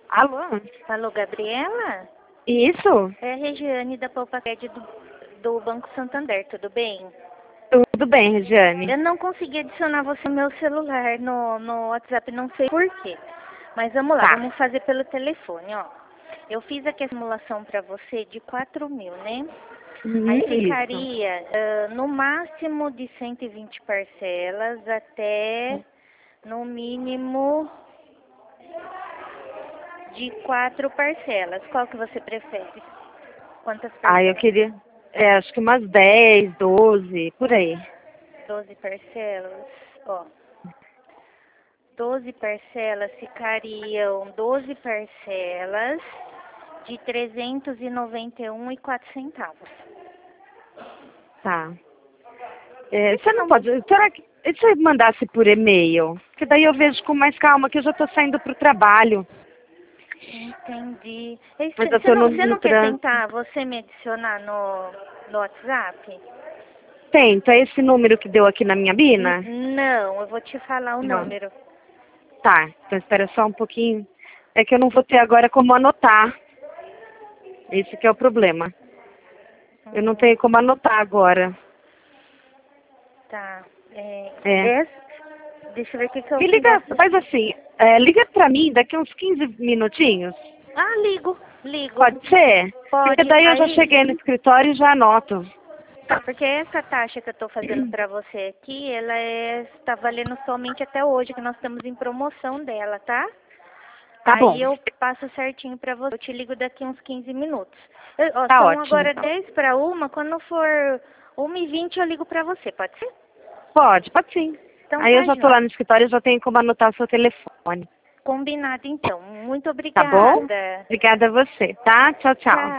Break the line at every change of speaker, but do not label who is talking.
Alô?
Alô, Gabriela?
Isso?
É a Regiane da Poupaquete do Banco Santander, tudo bem?
Tudo bem, Regiane.
Eu não consegui adicionar você no meu celular, no WhatsApp, não sei por quê. Mas vamos lá,
Tá.
vamos fazer pelo telefone, ó. Eu fiz aqui a simulação para você de 4.000, né? Aí
Isso.
ficaria no máximo de 120 parcelas até no mínimo de 4 parcelas. Qual que você prefere? Quantas parcelas?
Eu queria, acho que umas 10, 12, por aí.
12 parcelas, ó. 12 parcelas ficariam 12 parcelas de 391,04 centavos.
Tá. Você não pode, será que, e se eu mandasse por e-mail? Que daí eu vejo com mais calma, que eu já tô saindo pro trabalho.
Entendi.
Mas eu
Você
tô
não,
no,
você
no
não quer
trânsito.
tentar você me adicionar no WhatsApp?
Tenta, esse número que deu aqui na minha bina?
Não, eu vou te falar o
Não.
número.
Tá, então espera só um pouquinho. É que eu não vou ter agora como anotar. Esse que é o problema. Eu não tenho como anotar agora.
Tá.
É.
Deixa eu ver o que eu
Me
fiz.
liga, faz assim, liga pra mim daqui uns 15 minutinhos.
Ah, ligo.
Pode ser? Porque
Pode.
daí eu já
Aí,
cheguei no escritório e já anoto.
tá, porque essa taxa que eu tô fazendo pra você aqui, ela está valendo somente até hoje, que nós estamos em promoção dela, tá?
Tá bom.
Aí eu passo certinho pra você. Eu te ligo daqui uns 15 minutos.
Tá
São
ótimo,
agora
então.
10 para uma. Quando for 1h20 eu ligo pra você, pode ser?
Pode sim.
Então
Aí eu
tá,
já tô
joia.
lá no escritório e já tenho como anotar o seu telefone.
Combinado então. Muito
Tá bom?
obrigada.
Obrigada a você, tá? Tchau, tchau.
Tchau.